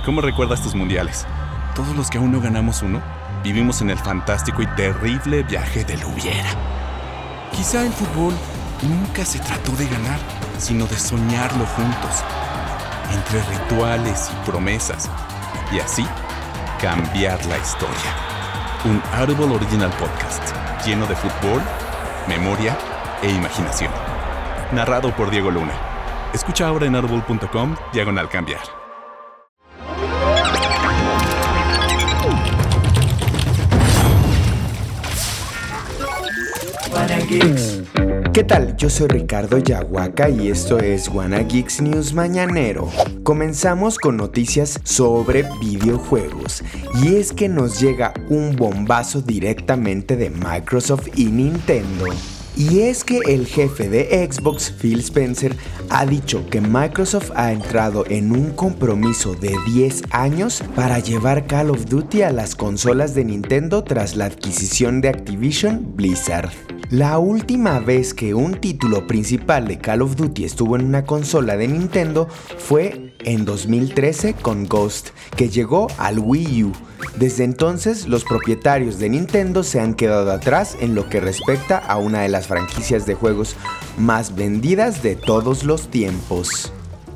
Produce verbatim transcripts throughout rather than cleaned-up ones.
¿Cómo recuerdas tus mundiales? Todos los que aún no ganamos uno, vivimos en el fantástico y terrible viaje del hubiera. Quizá el fútbol nunca se trató de ganar, sino de soñarlo juntos, entre rituales y promesas, y así cambiar la historia. Un Audible Original Podcast lleno de fútbol, memoria e imaginación. Narrado por Diego Luna. Escucha ahora en audible punto com diagonal cambiar. ¿Qué tal? Yo soy Ricardo Yahuaca y esto es Wanna Geeks News Mañanero. Comenzamos con noticias sobre videojuegos, y es que nos llega un bombazo directamente de Microsoft y Nintendo. Y es que el jefe de Xbox, Phil Spencer, ha dicho que Microsoft ha entrado en un compromiso de diez años para llevar Call of Duty a las consolas de Nintendo tras la adquisición de Activision Blizzard. La última vez que un título principal de Call of Duty estuvo en una consola de Nintendo fue en dos mil trece con Ghost, que llegó al Wii U. Desde entonces, los propietarios de Nintendo se han quedado atrás en lo que respecta a una de las franquicias de juegos más vendidas de todos los tiempos.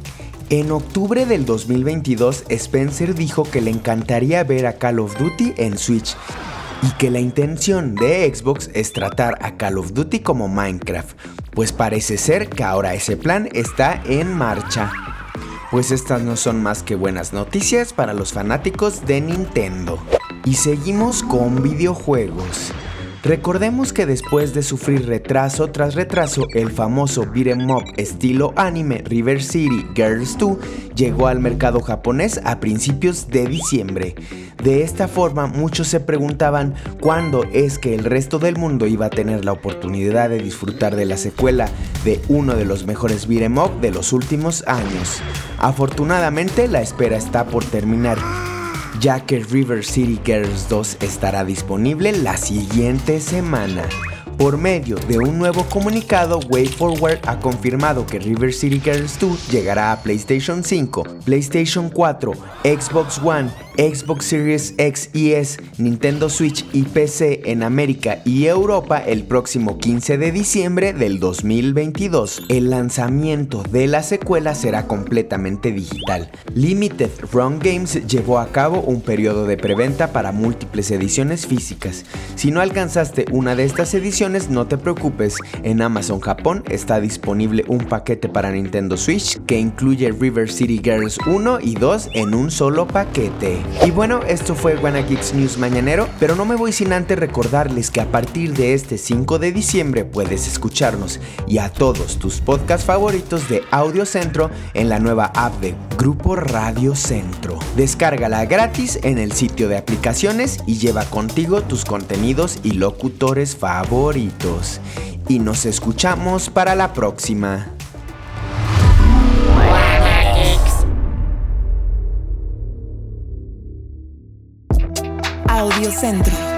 En octubre del dos mil veintidós, Spencer dijo que le encantaría ver a Call of Duty en Switch, y que la intención de Xbox es tratar a Call of Duty como Minecraft, pues parece ser que ahora ese plan está en marcha. Pues estas no son más que buenas noticias para los fanáticos de Nintendo. Y seguimos con videojuegos. Recordemos que después de sufrir retraso tras retraso, el famoso beat'em up estilo anime River City Girls dos llegó al mercado japonés a principios de diciembre. De esta forma, muchos se preguntaban cuándo es que el resto del mundo iba a tener la oportunidad de disfrutar de la secuela de uno de los mejores beat'em up de los últimos años. Afortunadamente, la espera está por terminar, ya que River City Girls dos estará disponible la siguiente semana. Por medio de un nuevo comunicado, WayForward ha confirmado que River City Girls dos llegará a PlayStation cinco, PlayStation cuatro, Xbox One, Xbox Series X y S, Nintendo Switch y P C en América y Europa el próximo quince de diciembre del dos mil veintidós. El lanzamiento de la secuela será completamente digital. Limited Run Games llevó a cabo un periodo de preventa para múltiples ediciones físicas. Si no alcanzaste una de estas ediciones, no te preocupes, en Amazon Japón está disponible un paquete para Nintendo Switch que incluye River City Girls uno y dos en un solo paquete. Y bueno, esto fue Wanna Geeks News Mañanero, pero no me voy sin antes recordarles que a partir de este cinco de diciembre puedes escucharnos y a todos tus podcasts favoritos de Audio Centro en la nueva app de Grupo Radio Centro. Descárgala gratis en el sitio de aplicaciones y lleva contigo tus contenidos y locutores favoritos. Y nos escuchamos para la próxima. Audio Centro.